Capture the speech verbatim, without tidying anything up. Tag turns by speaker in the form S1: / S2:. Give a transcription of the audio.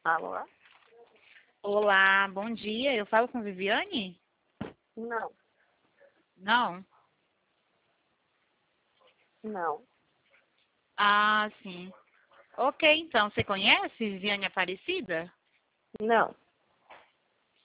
S1: Alô?
S2: Olá, bom dia. Eu falo com Viviane?
S1: Não,
S2: Não?
S1: não,
S2: Ah, sim. Ok, então, você conhece Viviane Aparecida?
S1: não.